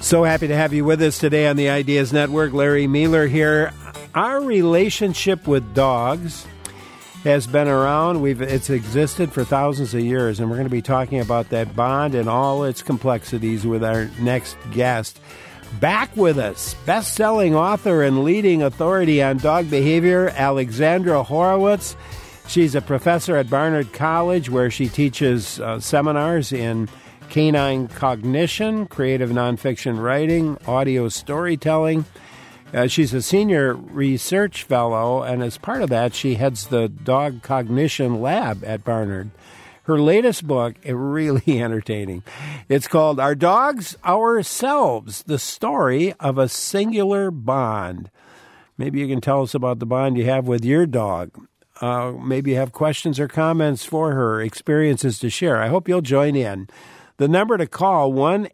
So happy to have you with us today on the Ideas Network. Larry Mueller here. Our relationship with dogs has been around. It's existed for thousands of years, and we're going to be talking about that bond and all its complexities with our next guest. Back with us, best-selling author and leading authority on dog behavior, Alexandra Horowitz. She's a professor at Barnard College, where she teaches seminars in canine cognition, creative nonfiction writing, audio storytelling. She's a senior research fellow, and as part of that, she heads the Dog Cognition Lab at Barnard. Her latest book is really entertaining. It's called Our Dogs, Ourselves, the Story of a Singular Bond. Maybe you can tell us about the bond you have with your dog. Maybe you have questions or comments for her, experiences to share. I hope you'll join in. The number to call,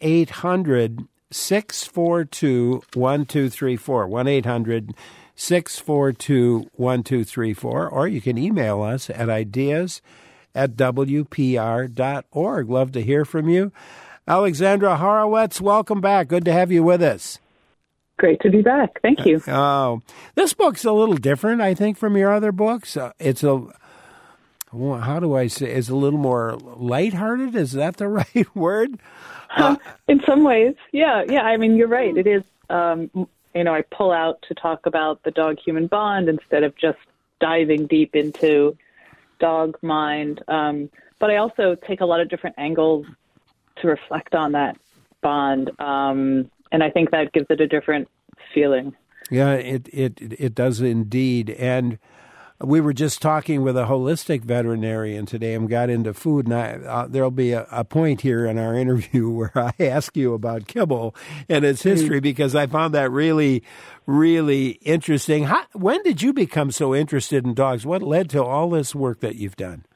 1-800-642-1234, 1-800-642-1234, or you can email us at ideas@wpr.org. Love to hear from you. Alexandra Horowitz, welcome back. Good to have you with us. Great to be back. Thank you. This book's a little different, I think, from your other books. It's a little more lighthearted? Is that the right word? In some ways, yeah. I mean, you're right. It is, I pull out to talk about the dog-human bond instead of just diving deep into dog mind. But I also take a lot of different angles to reflect on that bond. And I think that gives it a different feeling. Yeah, it does indeed. And we were just talking with a holistic veterinarian today and got into food, and there'll be a point here in our interview where I ask you about kibble and its history, because I found that really, really interesting. When did you become so interested in dogs? What led to all this work that you've done?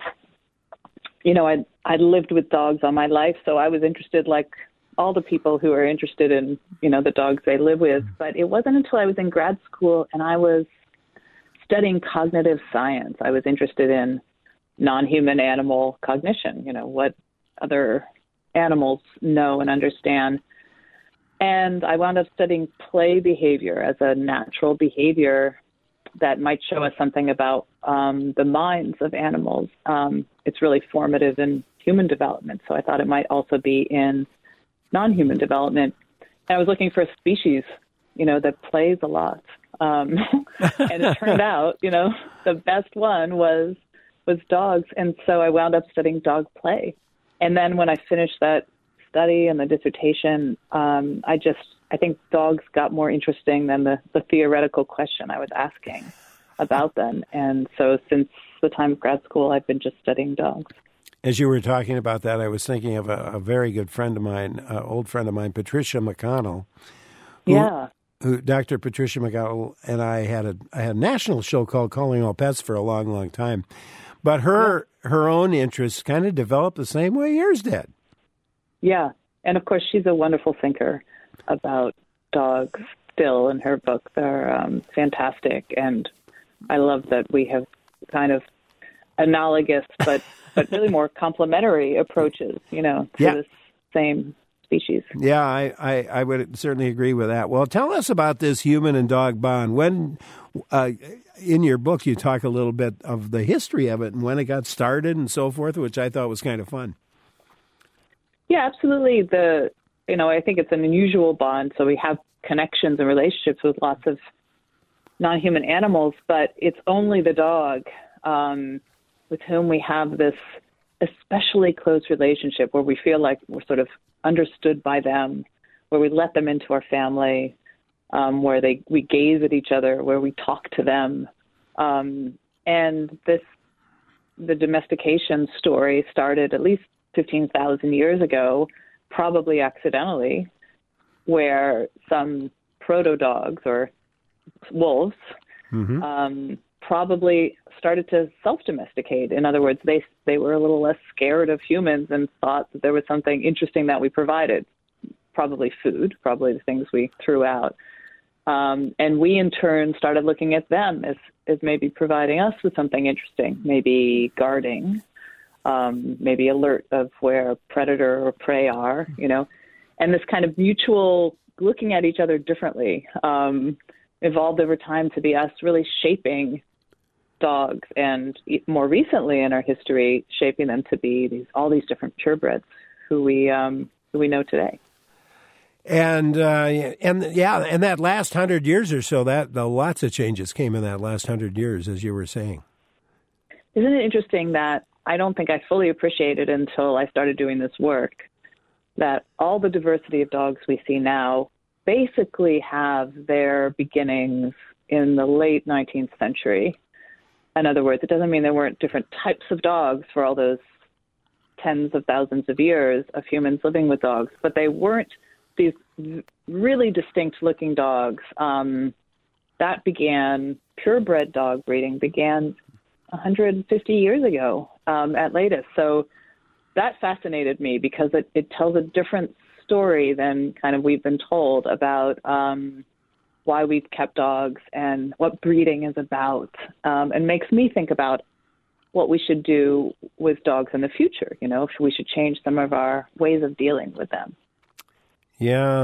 I lived with dogs all my life, so I was interested like all the people who are interested in, the dogs they live with. But it wasn't until I was in grad school and I was studying cognitive science. I was interested in non-human animal cognition, what other animals know and understand. And I wound up studying play behavior as a natural behavior that might show us something about the minds of animals. It's really formative in human development, so I thought it might also be in non-human development. And I was looking for a species, that plays a lot. And it turned out, the best one was dogs. And so I wound up studying dog play. And then when I finished that study and the dissertation, I think dogs got more interesting than the theoretical question I was asking about them. And so since the time of grad school, I've been just studying dogs. As you were talking about that, I was thinking of a very good friend of mine, old friend of mine, Patricia McConnell. Dr. Patricia McConnell and I had a national show called Calling All Pets for a long, long time. But her own interests kind of developed the same way yours did. Yeah. And, of course, she's a wonderful thinker about dogs still, and her books are fantastic. And I love that we have kind of analogous but really more complementary approaches, to this same species. Yeah, I would certainly agree with that. Well, tell us about this human and dog bond. When, in your book, you talk a little bit of the history of it and when it got started and so forth, which I thought was kind of fun. Yeah, absolutely. I think it's an unusual bond. So we have connections and relationships with lots of non-human animals, but it's only the dog with whom we have this especially close relationship where we feel like we're sort of understood by them, where we let them into our family, where we gaze at each other, where we talk to them. And the domestication story started at least 15,000 years ago, probably accidentally, where some proto-dogs or wolves probably started to self-domesticate. In other words, they were a little less scared of humans and thought that there was something interesting that we provided, probably food, probably the things we threw out. And we, in turn, started looking at them as maybe providing us with something interesting, maybe guarding, maybe alert of where predator or prey are, And this kind of mutual looking at each other differently evolved over time to be us really shaping dogs, and more recently in our history, shaping them to be all these different purebreds who we know today. And that last 100 years or so, lots of changes came in that last 100 years, as you were saying. Isn't it interesting that I don't think I fully appreciated until I started doing this work that all the diversity of dogs we see now basically have their beginnings in the late 19th century. In other words, it doesn't mean there weren't different types of dogs for all those tens of thousands of years of humans living with dogs, but they weren't these really distinct-looking dogs. That began, purebred dog breeding began 150 years ago at latest. So that fascinated me because it tells a different story than kind of we've been told about why we've kept dogs and what breeding is about, and makes me think about what we should do with dogs in the future, if we should change some of our ways of dealing with them. Yeah,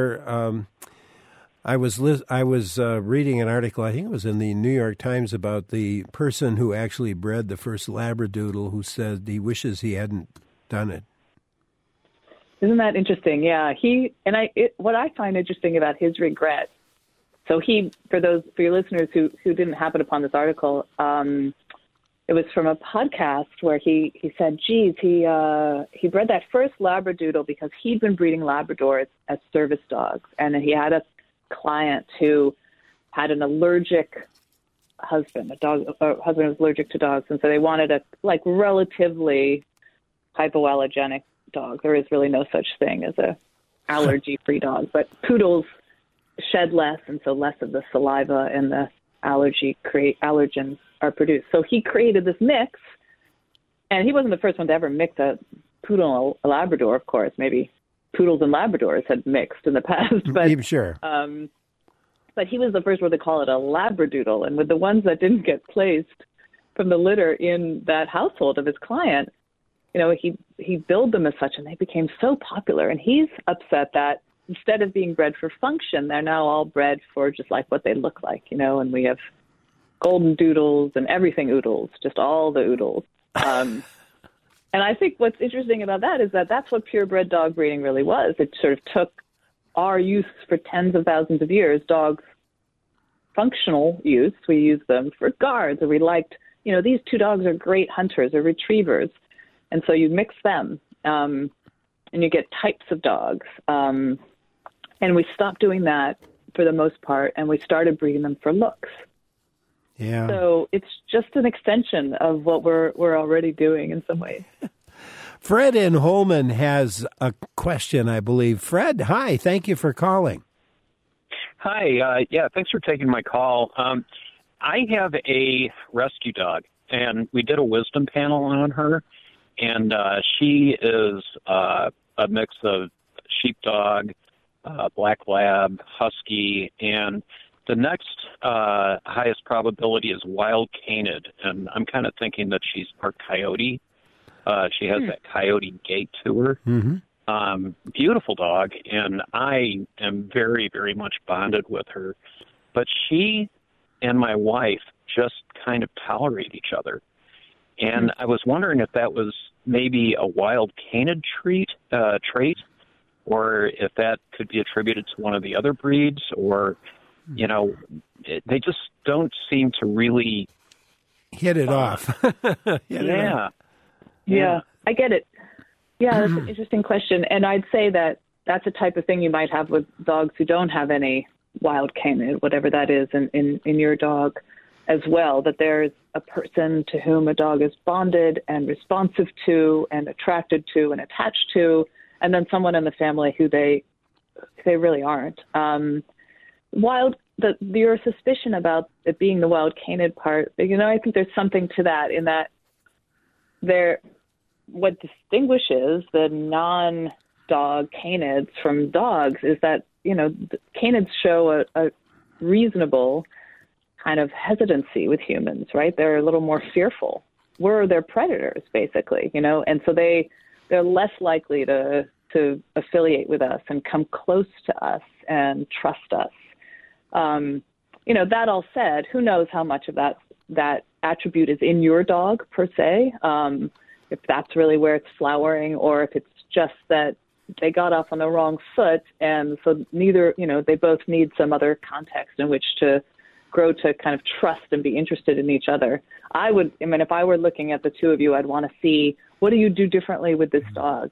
I was reading an article, I think it was in the New York Times, about the person who actually bred the first Labradoodle, who said he wishes he hadn't done it. Isn't that interesting? Yeah, what I find interesting about his regret. So for your listeners who didn't happen upon this article, it was from a podcast where he said, geez, he bred that first Labradoodle because he'd been breeding Labradors as service dogs. And he had a client who had an allergic husband, a husband was allergic to dogs. And so they wanted a relatively hypoallergenic dog. There is really no such thing as a allergy-free dog, but poodles shed less, and so less of the saliva and the allergens are produced. So he created this mix, and he wasn't the first one to ever mix a poodle and a Labrador, of course. Maybe poodles and Labradors had mixed in the past, but I'm sure. But he was the first one to call it a Labradoodle, and with the ones that didn't get placed from the litter in that household of his client, he billed them as such, and they became so popular. And he's upset that instead of being bred for function, they're now all bred for just like what they look like, and we have golden doodles and everything oodles, just all the oodles. And I think what's interesting about that is that that's what purebred dog breeding really was. It sort of took our use for tens of thousands of years, dogs' functional use. We used them for guards, or we liked, these two dogs are great hunters or retrievers. And so you mix them, and you get types of dogs. And we stopped doing that for the most part, and we started breeding them for looks. Yeah. So it's just an extension of what we're already doing in some ways. Fred in Holman has a question, I believe. Fred, hi. Thank you for calling. Hi. Thanks for taking my call. I have a rescue dog, and we did a wisdom panel on her. And she is a mix of sheepdog, black lab, husky, and the next highest probability is wild canid. And I'm kind of thinking that she's part coyote. She has that coyote gait to her. Mm-hmm. Beautiful dog, and I am very, very much bonded with her. But she and my wife just kind of tolerate each other. And I was wondering if that was maybe a wild canid trait, or if that could be attributed to one of the other breeds, or, they just don't seem to really hit it off. Yeah, I get it. Yeah, that's an interesting question. And I'd say that that's a type of thing you might have with dogs who don't have any wild canid, whatever that is in your dog as well, that there's a person to whom a dog is bonded and responsive to and attracted to and attached to, and then someone in the family who they really aren't. Your suspicion about it being the wild canid part, I think there's something to that, in that what distinguishes the non-dog canids from dogs is that, canids show a reasonable kind of hesitancy with humans, right? They're a little more fearful. We're their predators, basically, and so they're less likely to to affiliate with us and come close to us and trust us. That all said, who knows how much of that attribute is in your dog per se, if that's really where it's flowering, or if it's just that they got off on the wrong foot, and so they both need some other context in which to grow to kind of trust and be interested in each other. If I were looking at the two of you, I'd want to see, what do you do differently with this dog,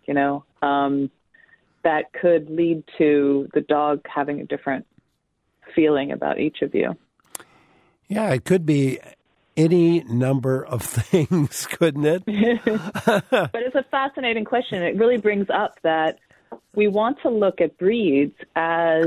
that could lead to the dog having a different feeling about each of you. Yeah, it could be any number of things, couldn't it? But it's a fascinating question. It really brings up that we want to look at breeds as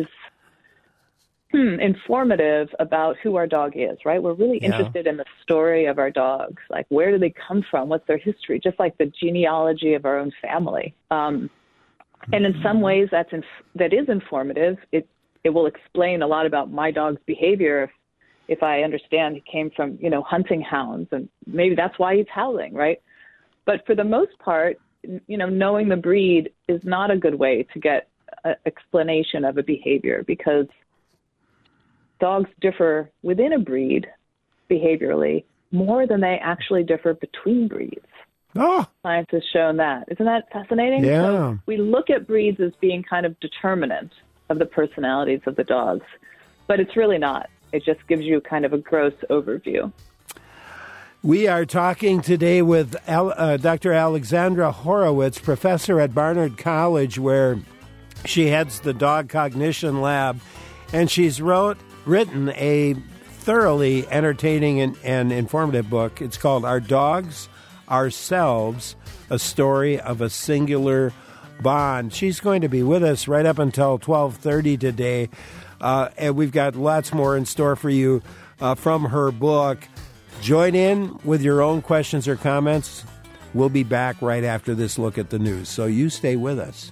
informative about who our dog is, right? We're really interested in the story of our dogs. Like, where do they come from? What's their history? Just like the genealogy of our own family. And in some ways that is informative. It will explain a lot about my dog's behavior if I understand he came from, hunting hounds, and maybe that's why he's howling, right? But for the most part, knowing the breed is not a good way to get an explanation of a behavior, because dogs differ within a breed behaviorally more than they actually differ between breeds. Oh. Science has shown that. Isn't that fascinating? Yeah. So we look at breeds as being kind of determinant of the personalities of the dogs, but it's really not. It just gives you kind of a gross overview. We are talking today with Dr. Alexandra Horowitz, professor at Barnard College, where she heads the Dog Cognition Lab, and she's written a thoroughly entertaining and informative book. It's called Our Dogs, Ourselves, A Story of a Singular Bond. She's going to be with us right up until 12:30 today, and we've got lots more in store for you from her book. Join in with your own questions or comments. We'll be back right after this look at the news, so you stay with us.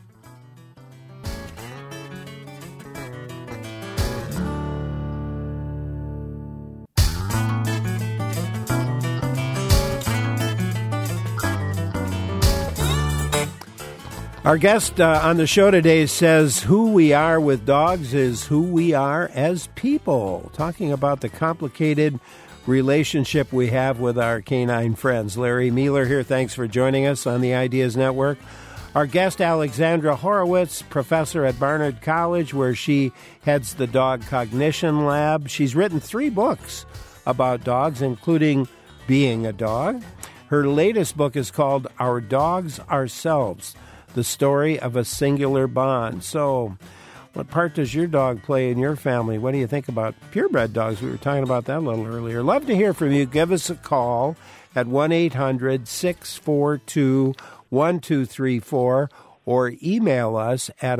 Our guest on the show today says who we are with dogs is who we are as people, talking about the complicated relationship we have with our canine friends. Larry Mealer here. Thanks for joining us on the Ideas Network. Our guest, Alexandra Horowitz, professor at Barnard College, where she heads the Dog Cognition Lab. She's written 3 books about dogs, including Being a Dog. Her latest book is called Our Dogs, Ourselves, The Story of a Singular Bond. So, what part does your dog play in your family? What do you think about purebred dogs? We were talking about that a little earlier. Love to hear from you. Give us a call at 1-800-642-1234 or email us at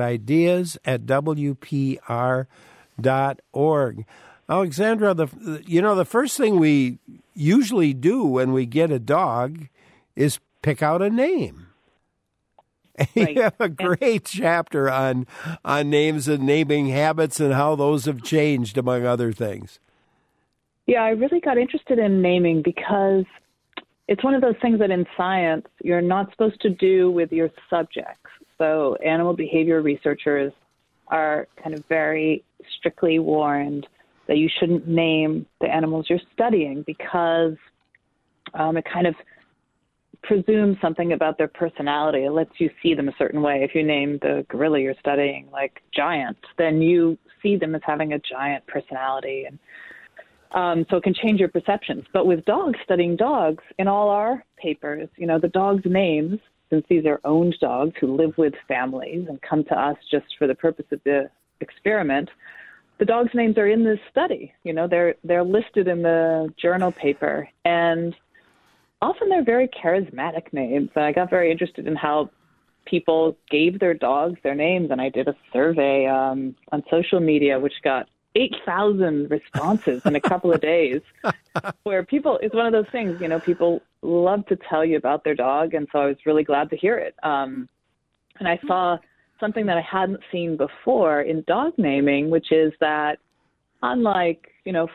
ideas@wpr.org. Alexandra, the first thing we usually do when we get a dog is pick out a name. Right. You have a great chapter on names and naming habits and how those have changed, among other things. Yeah, I really got interested in naming because it's one of those things that in science you're not supposed to do with your subjects. So animal behavior researchers are kind of very strictly warned that you shouldn't name the animals you're studying because it kind of presumes something about their personality. It lets you see them a certain way. If you name the gorilla you're studying like Giant, then you see them as having a giant personality. And so it can change your perceptions. But with dogs, studying dogs, in all our papers, the dogs' names, since these are owned dogs who live with families and come to us just for the purpose of the experiment, the dogs' names are in this study. They're listed in the journal paper, and often they're very charismatic names. I got very interested in how people gave their dogs their names, and I did a survey on social media, which got 8,000 responses in a couple of days, where it's one of those things, people love to tell you about their dog, and so I was really glad to hear it. And I saw something that I hadn't seen before in dog naming, which is that unlike,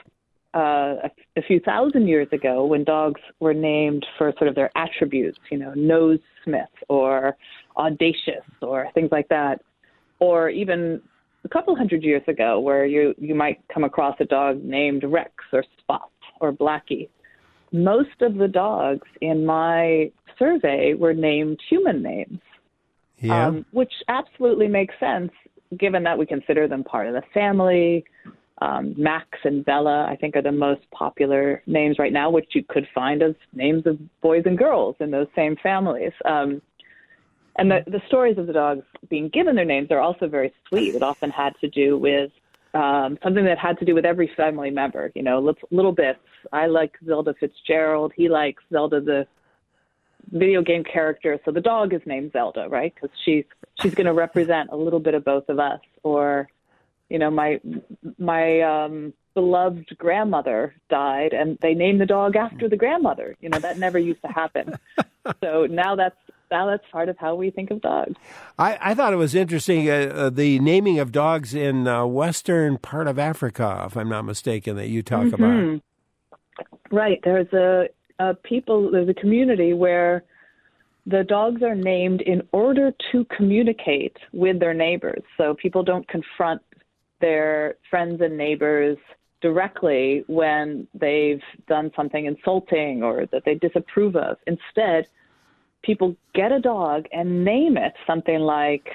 a few thousand years ago, when dogs were named for sort of their attributes, nose smith or audacious or things like that, or even a couple hundred years ago where you might come across a dog named Rex or Spot or Blackie. Most of the dogs in my survey were named human names, which absolutely makes sense given that we consider them part of the family. Max and Bella, I think, are the most popular names right now, which you could find as names of boys and girls in those same families. And the stories of the dogs being given their names are also very sweet. It often had to do with something that had to do with every family member, little bits. I like Zelda Fitzgerald. He likes Zelda, the video game character. So the dog is named Zelda, right? Because she's going to represent a little bit of both of us. Or, my beloved grandmother died, and they named the dog after the grandmother. That never used to happen. So now that's part of how we think of dogs. I thought it was interesting, the naming of dogs in western part of Africa, if I'm not mistaken, that you talk about. Right. There's a community where the dogs are named in order to communicate with their neighbors. So people don't confront their friends and neighbors directly when they've done something insulting or that they disapprove of. Instead, people get a dog and name it something like,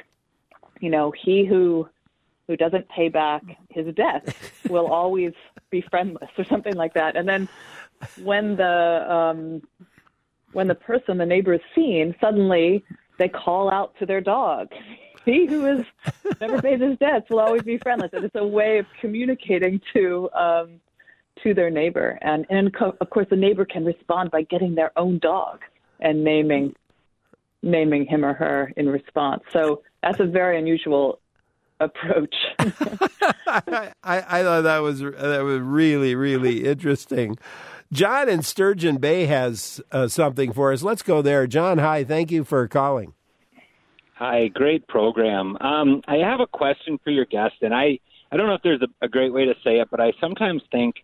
he who doesn't pay back his debts will always be friendless, or something like that. And then when the neighbor is seen, suddenly they call out to their dog, he who has never paid his debts will always be friendless. And it's a way of communicating to their neighbor. And of course, the neighbor can respond by getting their own dog and naming him or her in response. So that's a very unusual approach. I thought that was really, really interesting. John in Sturgeon Bay has something for us. Let's go there. John, hi. Thank you for calling. Hi, great program. I have a question for your guest, and I don't know if there's a great way to say it, but I sometimes think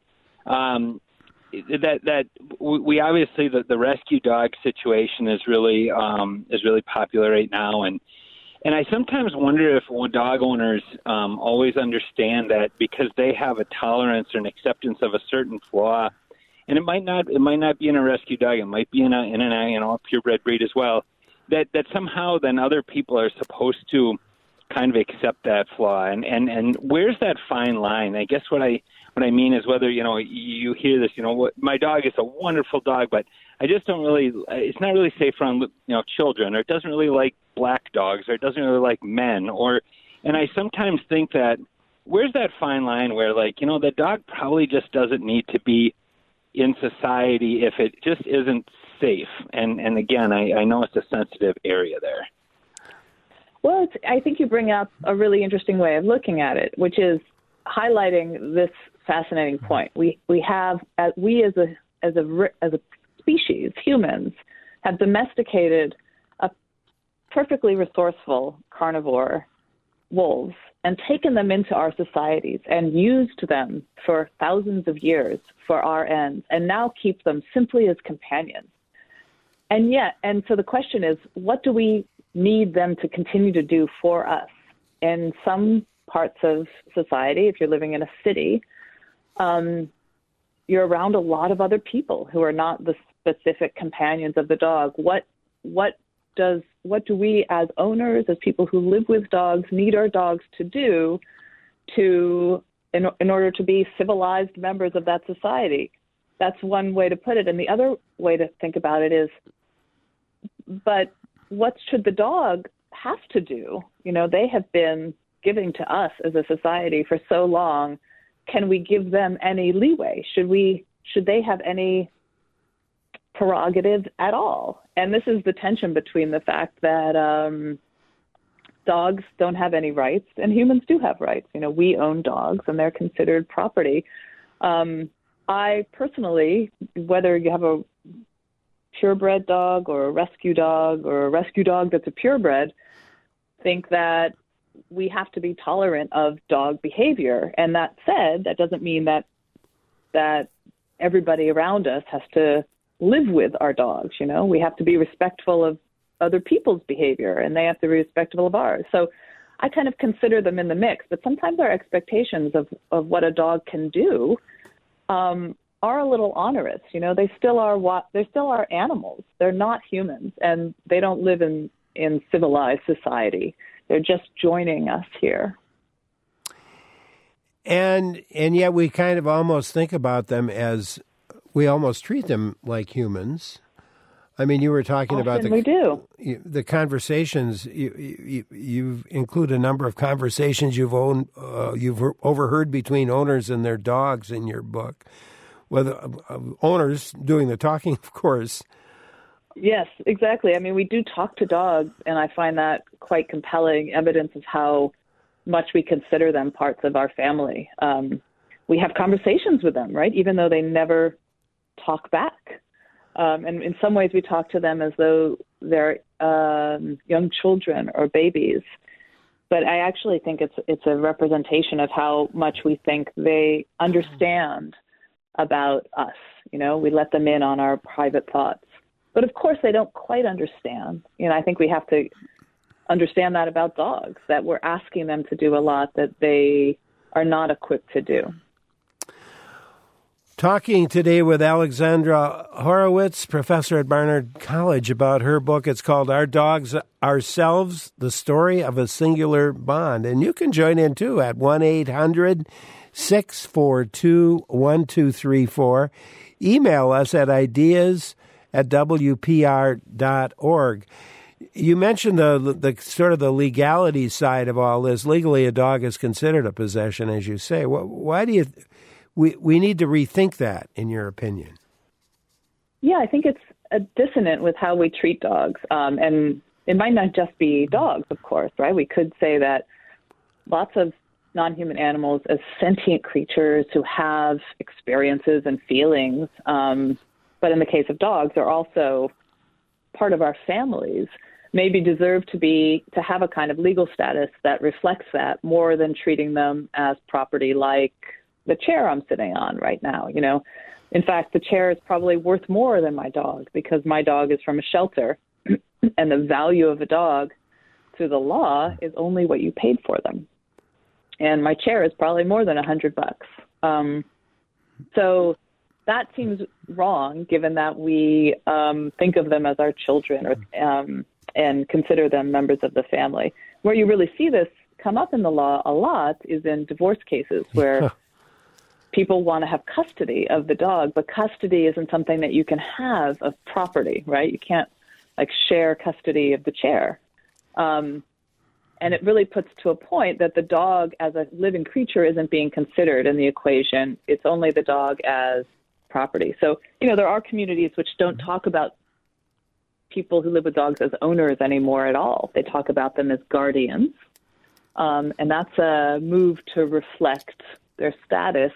that we obviously the rescue dog situation is really popular right now, and I sometimes wonder if dog owners always understand that because they have a tolerance or an acceptance of a certain flaw, and it might not be in a rescue dog, it might be in a purebred breed as well, that somehow then other people are supposed to kind of accept that flaw, and where's that fine line? I guess what I mean is whether, you hear this, my dog is a wonderful dog, but I just don't really, it's not really safe around, children, or it doesn't really like black dogs, or it doesn't really like men, and I sometimes think that where's that fine line where, the dog probably just doesn't need to be in society if it just isn't safe. And again, I know it's a sensitive area there. Well, I think you bring up a really interesting way of looking at it, which is highlighting this fascinating point. We as a species, humans, have domesticated a perfectly resourceful carnivore, wolves, and taken them into our societies and used them for thousands of years for our ends, and now keep them simply as companions. And so the question is, what do we need them to continue to do for us? In some parts of society, if you're living in a city, you're around a lot of other people who are not the specific companions of the dog. What do we as owners, as people who live with dogs, need our dogs to do in order to be civilized members of that society? That's one way to put it. And the other way to think about it is, but what should the dog have to do? They have been giving to us as a society for so long. Can we give them any leeway? Should they have any prerogatives at all? And this is the tension between the fact that dogs don't have any rights and humans do have rights. We own dogs and they're considered property. I personally, whether you have a purebred dog or a rescue dog that's a purebred, think that we have to be tolerant of dog behavior. And that said, that doesn't mean that that everybody around us has to live with our dogs. You know, we have to be respectful of other people's behavior, and they have to be respectful of ours. So I kind of consider them in the mix, but sometimes our expectations of what a dog can do are a little onerous. You know, they still are animals. They're not humans, and they don't live in civilized society. They're just joining us here. And yet we kind of almost think about them as, we almost treat them like humans. I mean, you were talking about the conversations. You include a number of conversations you've overheard between owners and their dogs in your book. Whether owners doing the talking, of course. Yes, exactly. I mean, we do talk to dogs, and I find that quite compelling evidence of how much we consider them parts of our family. We have conversations with them, right? Even though they never talk back. And in some ways we talk to them as though they're young children or babies. But I actually think it's a representation of how much we think they understand about us. You know, we let them in on our private thoughts. But of course they don't quite understand. You know, I think we have to understand that about dogs, that we're asking them to do a lot that they are not equipped to do. Talking today with Alexandra Horowitz, professor at Barnard College, about her book. It's called Our Dogs, Ourselves, The Story of a Singular Bond. And you can join in, too, at 1-800-642-1234. Email us at ideas@wpr.org. You mentioned the sort of the legality side of all this. Legally, a dog is considered a possession, as you say. Why do you... We need to rethink that, in your opinion. Yeah, I think it's dissonant with how we treat dogs. And it might not just be dogs, of course, right? We could say that lots of non-human animals as sentient creatures who have experiences and feelings, but in the case of dogs, are also part of our families, maybe deserve to have a kind of legal status that reflects that more than treating them as property like the chair I'm sitting on right now. You know, in fact, the chair is probably worth more than my dog because my dog is from a shelter and the value of a dog through the law is only what you paid for them. And my chair is probably more than $100. So that seems wrong given that we think of them as our children and consider them members of the family. Where you really see this come up in the law a lot is in divorce cases where people want to have custody of the dog, but custody isn't something that you can have of property, right? You can't share custody of the chair. And it really puts to a point that the dog as a living creature isn't being considered in the equation. It's only the dog as property. So, you know, there are communities which don't talk about people who live with dogs as owners anymore at all. They talk about them as guardians. And that's a move to reflect their status,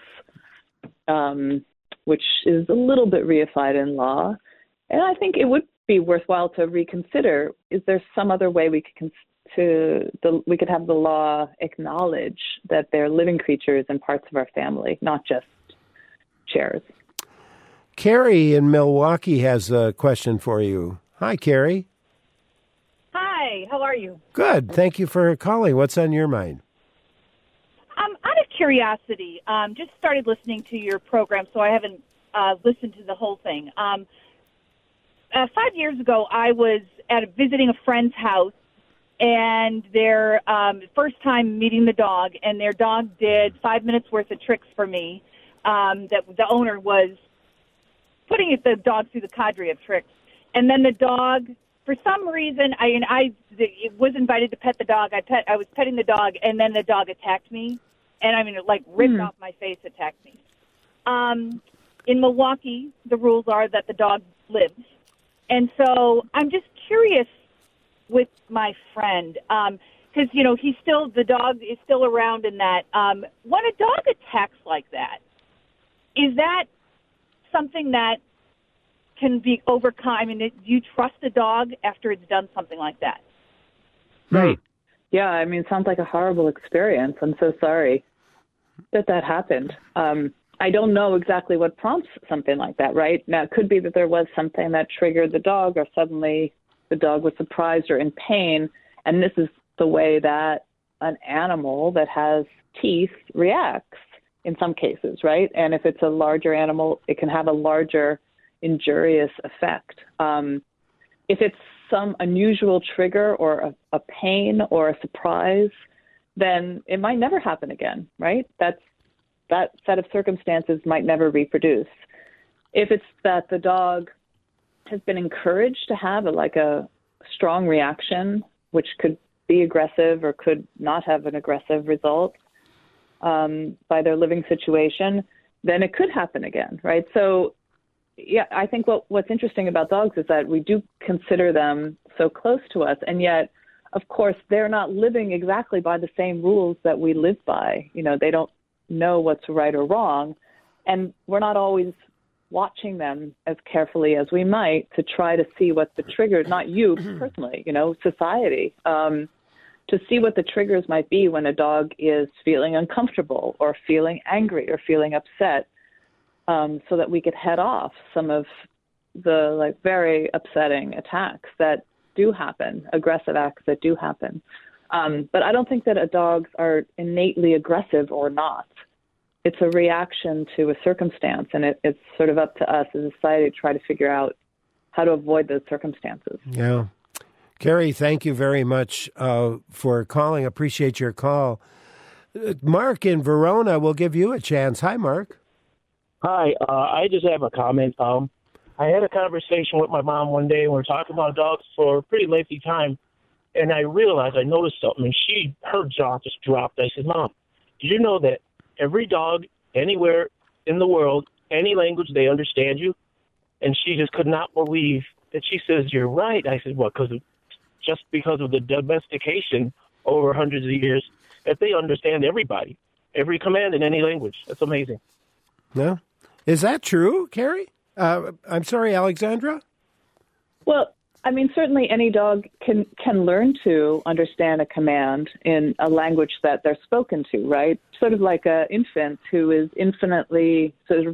which is a little bit reified in law. And I think it would be worthwhile to reconsider, is there some other way we could have the law acknowledge that they're living creatures and parts of our family, not just chairs? Carrie in Milwaukee has a question for you. Hi, Carrie. Hi, how are you? Good. Thank you for calling. What's on your mind? Out of curiosity, just started listening to your program, so I haven't listened to the whole thing. 5 years ago, I was visiting a friend's house, and their first time meeting the dog, and their dog did 5 minutes worth of tricks for me. That the owner was putting the dog through the cadre of tricks, and then the dog, for some reason, I was invited to pet the dog. I was petting the dog, and then the dog attacked me, and ripped off my face, attacked me. In Milwaukee, the rules are that the dog lives, and so I'm just curious with my friend, because the dog is still around in that. When a dog attacks like that, is that something that can be overcome? I mean, do you trust a dog after it's done something like that? Right. Yeah, I mean, it sounds like a horrible experience. I'm so sorry that happened. I don't know exactly what prompts something like that, right? Now, it could be that there was something that triggered the dog, or suddenly the dog was surprised or in pain. And this is the way that an animal that has teeth reacts in some cases, right? And if it's a larger animal, it can have a larger injurious effect. If it's some unusual trigger or a pain or a surprise, then it might never happen again, right? That set of circumstances might never reproduce. If it's that the dog has been encouraged to have a strong reaction, which could be aggressive or could not have an aggressive result by their living situation, then it could happen again, right? So, yeah, I think what's interesting about dogs is that we do consider them so close to us, and yet, of course, they're not living exactly by the same rules that we live by. They don't know what's right or wrong, and we're not always watching them as carefully as we might to try to see what the triggers, not you personally, society, to see what the triggers might be when a dog is feeling uncomfortable or feeling angry or feeling upset, so that we could head off some of the very upsetting attacks that do happen, aggressive acts that do happen. But I don't think that dogs are innately aggressive or not. It's a reaction to a circumstance, and it's sort of up to us as a society to try to figure out how to avoid those circumstances. Yeah. Carrie, thank you very much for calling. Appreciate your call. Mark in Verona will give you a chance. Hi, Mark. Hi. I just have a comment. I had a conversation with my mom one day, and we were talking about dogs for a pretty lengthy time, and I noticed something, and her jaw just dropped. I said, Mom, did you know that every dog anywhere in the world, any language, they understand you? And she just could not believe that. She says, you're right. I said, well, just because of the domestication over hundreds of years, that they understand everybody, every command in any language. That's amazing. Yeah. Is that true, Carrie? I'm sorry, Alexandra? Well, I mean, certainly any dog can learn to understand a command in a language that they're spoken to, right? Sort of like an infant who is infinitely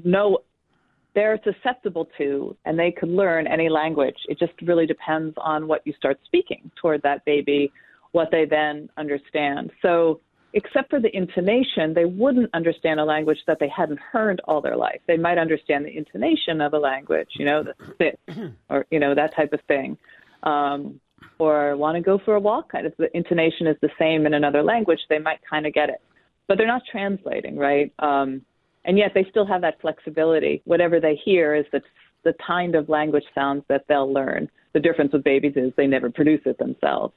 they're susceptible to, and they could learn any language. It just really depends on what you start speaking toward that baby, what they then understand. So except for the intonation, they wouldn't understand a language that they hadn't heard all their life. They might understand the intonation of a language, the spit, or, that type of thing. Or want to go for a walk, kind of the intonation is the same in another language, they might kind of get it. But they're not translating, right? And yet they still have that flexibility. Whatever they hear is the kind of language sounds that they'll learn. The difference with babies is they never produce it themselves.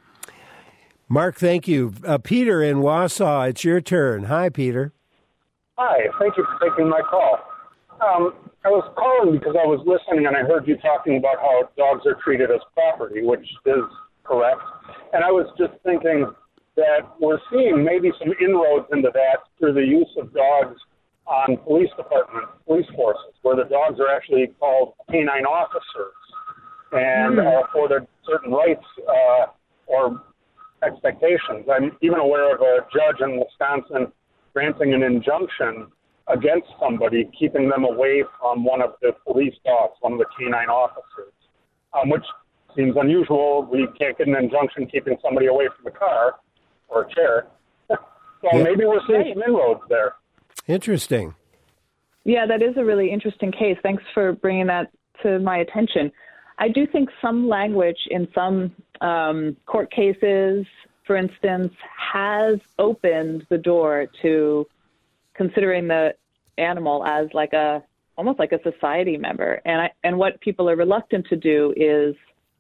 Mark, thank you. Peter in Wausau, it's your turn. Hi, Peter. Hi, thank you for taking my call. I was calling because I was listening and I heard you talking about how dogs are treated as property, which is correct. And I was just thinking that we're seeing maybe some inroads into that through the use of dogs on police forces, where the dogs are actually called canine officers and for their certain rights or expectations. I'm even aware of a judge in Wisconsin granting an injunction against somebody, keeping them away from one of the police dogs, one of the canine officers, which seems unusual. We can't get an injunction keeping somebody away from a car or a chair. Maybe we're seeing some inroads there. Interesting. Yeah, that is a really interesting case. Thanks for bringing that to my attention. I do think some language in some court cases, for instance, has opened the door to considering the animal as almost like a society member. And what people are reluctant to do is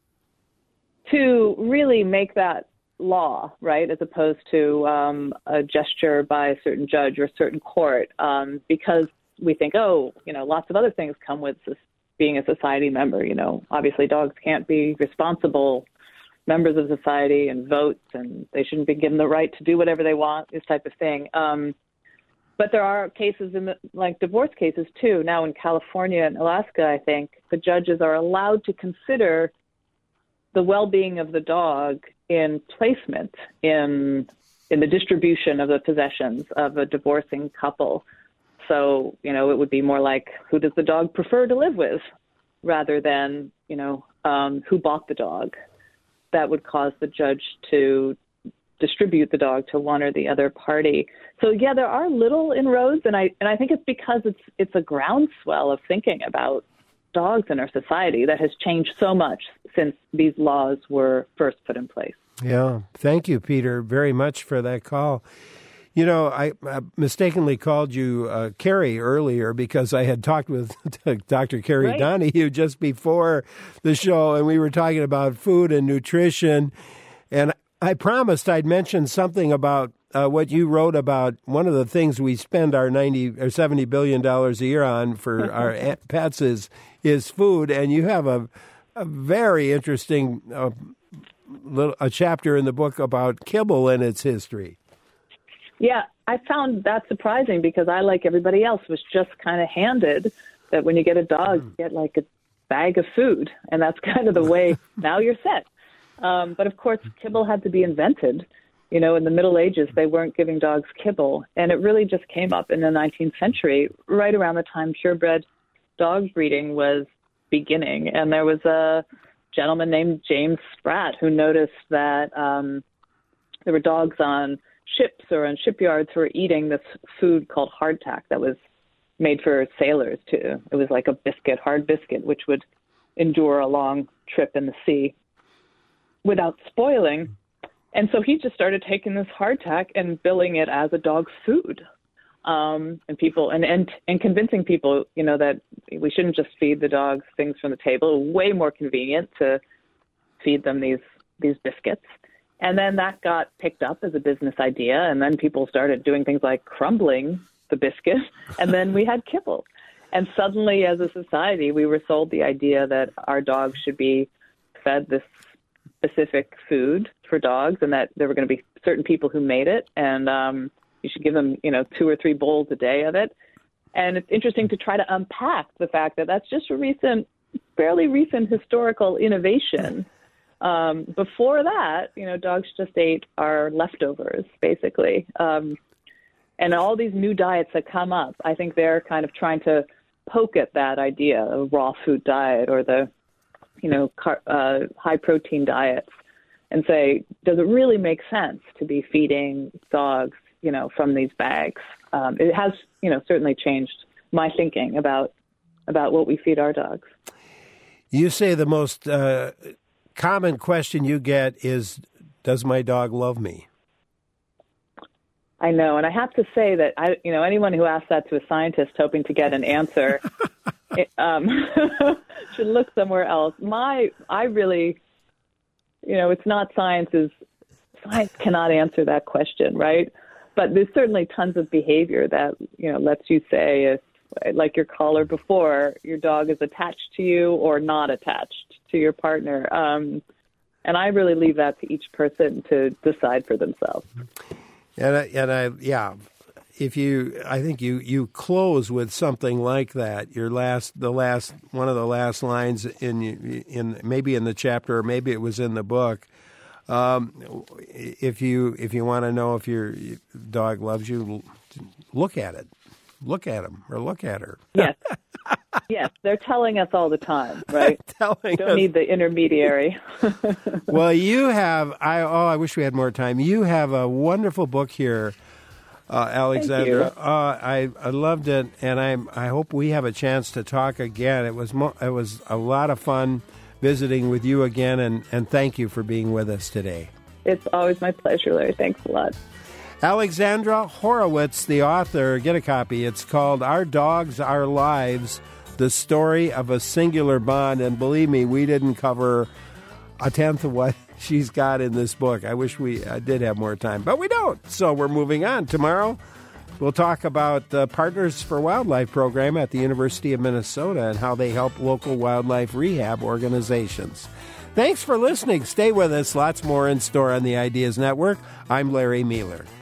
to really make that law, right, as opposed to a gesture by a certain judge or a certain court, because we think, lots of other things come with being a society member. Obviously dogs can't be responsible members of society and votes, and they shouldn't be given the right to do whatever they want, this type of thing. But there are cases like divorce cases too. Now in California and Alaska, I think the judges are allowed to consider the well-being of the dog in placement in the distribution of the possessions of a divorcing couple. so, it would be more like, who does the dog prefer to live with, rather than, who bought the dog. That would cause the judge to distribute the dog to one or the other party. So yeah, there are little inroads, and I think it's because it's a groundswell of thinking about dogs in our society that has changed so much since these laws were first put in place. Yeah, thank you, Peter, very much for that call. I mistakenly called you Carrie earlier because I had talked with Dr. Carrie Donahue just before the show, and we were talking about food and nutrition. And I promised I'd mention something about what you wrote about. One of the things we spend our $90 or $70 billion a year on for our pets is food, and you have a very interesting a chapter in the book about kibble and its history. Yeah, I found that surprising because I, like everybody else, was just kind of handed that when you get a dog, you get like a bag of food, and that's kind of the way now you're set. But of course, kibble had to be invented. In the Middle Ages, they weren't giving dogs kibble, and it really just came up in the 19th century, right around the time purebred dog breeding was beginning. And there was a gentleman named James Spratt who noticed that there were dogs on ships or in shipyards who were eating this food called hardtack that was made for sailors too. It was like a biscuit, hard biscuit, which would endure a long trip in the sea without spoiling. And so he just started taking this hardtack and billing it as a dog's food. And people and convincing people, that we shouldn't just feed the dogs things from the table. Way more convenient to feed them these biscuits. And then that got picked up as a business idea, and then people started doing things like crumbling the biscuit, and then we had kibble. And suddenly, as a society, we were sold the idea that our dogs should be fed this specific food for dogs, and that there were going to be certain people who made it, and you should give them, 2 or 3 bowls a day of it. And it's interesting to try to unpack the fact that that's just a fairly recent historical innovation. Before that, dogs just ate our leftovers, basically. And all these new diets that come up, I think they're kind of trying to poke at that idea of raw food diet or the, high protein diets and say, does it really make sense to be feeding dogs, from these bags? It has, certainly changed my thinking about what we feed our dogs. You say the most common question you get is, does my dog love me? I know, and I have to say that anyone who asks that to a scientist hoping to get an answer should look somewhere else. I really, it's not science cannot answer that question, right? But there's certainly tons of behavior that lets you say, if, like your caller before, your dog is attached to you or not attached to your partner. And I really leave that to each person to decide for themselves. If I think you close with something like that. One of the last lines in maybe in the chapter, or maybe it was in the book. If you want to know if your dog loves you, look at it. Look at him or look at her. Yes. Yes, they're telling us all the time, right? Don't need the intermediary. Well, you have, I wish we had more time. You have a wonderful book here, Alexandra. I loved it, and I hope we have a chance to talk again. It was a lot of fun visiting with you again, and thank you for being with us today. It's always my pleasure, Larry. Thanks a lot. Alexandra Horowitz, the author, get a copy. It's called Our Dogs, Our Lives, The Story of a Singular Bond. And believe me, we didn't cover a tenth of what she's got in this book. I wish we did have more time, but we don't. So we're moving on. Tomorrow, we'll talk about the Partners for Wildlife program at the University of Minnesota and how they help local wildlife rehab organizations. Thanks for listening. Stay with us. Lots more in store on the Ideas Network. I'm Larry Mealer.